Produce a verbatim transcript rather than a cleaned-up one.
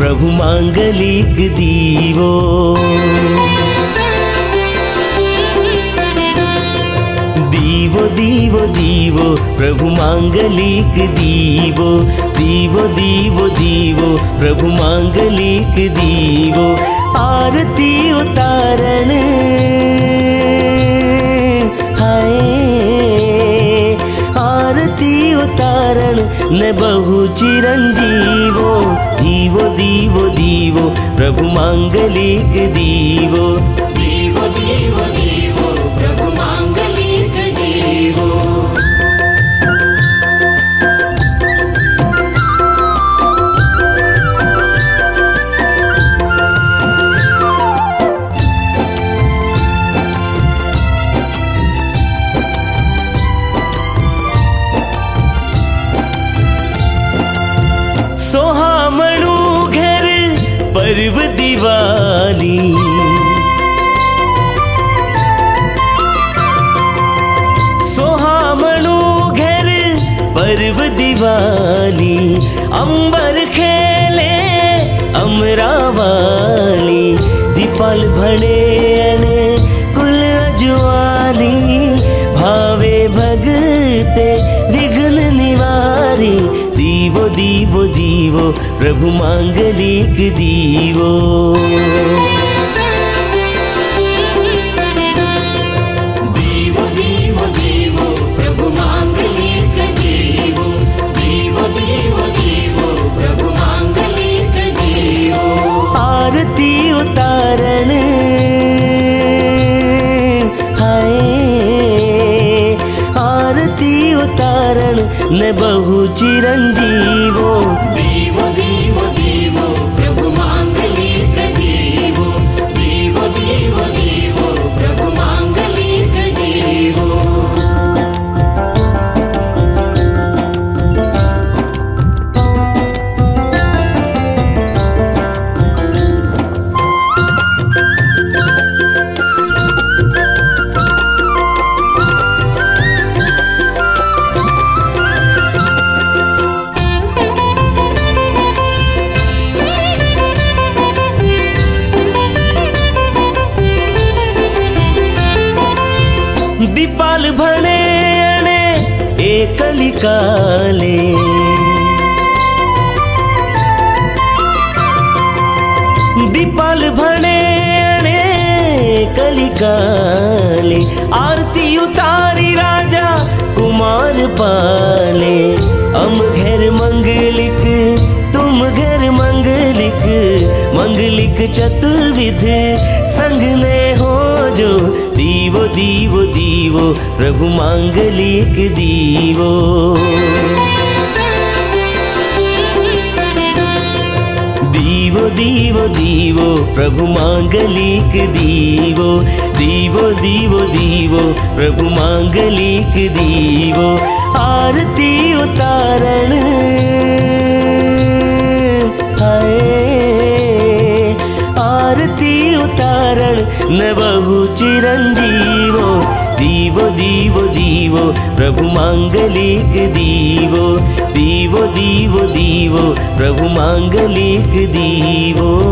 प्रभु मांगलिक दीवो। दीवो दीवो दीवो प्रभु मांगलिक दीवो। दीवो दीवो दीवो प्रभु मांगलिक दीवो। आरती उतारण हाय, आरती उतारण न बहु चिरंजीवो। दीवो दीवो दीवो प्रभु मांगलिक दीवो। दीवो दीवो दीवो प्रभु मांगलिक दीवो। सोहामणु घर पर्व दिवाली। सोहामणु घर पर्व दिवाली। अंबर खेले अमरावाली। दीपाल भणे अने कुल अजुआली। भावे भगते विघ्न निवारी। दीवो दीवो दीवो प्रभु मांगलिक दीवो। दीवो दीवो दीवो प्रभु मांगलिक दीवो। दीवो दीवो दीवो प्रभु मांगलिक दीवो। आरती उतारण हाय, आरती उतारण न बहु चिरंजीवो। दीवो दीवो दीवो प्रभु मांगलिक दीवो। दीवो दीवो दीवो प्रभु मांगलिक दीवो। दीपाल भणे अणे एकलिकाले। दीपाल भणे अणे कलिकाले। आरती उतारी राजा कुमार पाले। हम घर मंगलिक तुम घर मंगलिक। मंगलिक चतुर्विध संग ने हो जो। दीवो दीवो दीवो प्रभु मांगलिक दीवो। दीवो दीवो दीवो प्रभु मांगलिक दीवो। दीवो दीवो दीवो प्रभु मांगलिक दीवो। आरती उतारण हाय, आरती उतारण न बहु चिरंजीवो। दीवो दीवो दीवो प्रभु मांगलिक दीवो। दीवो दीवो दीवो प्रभु मांगलिक दीवो।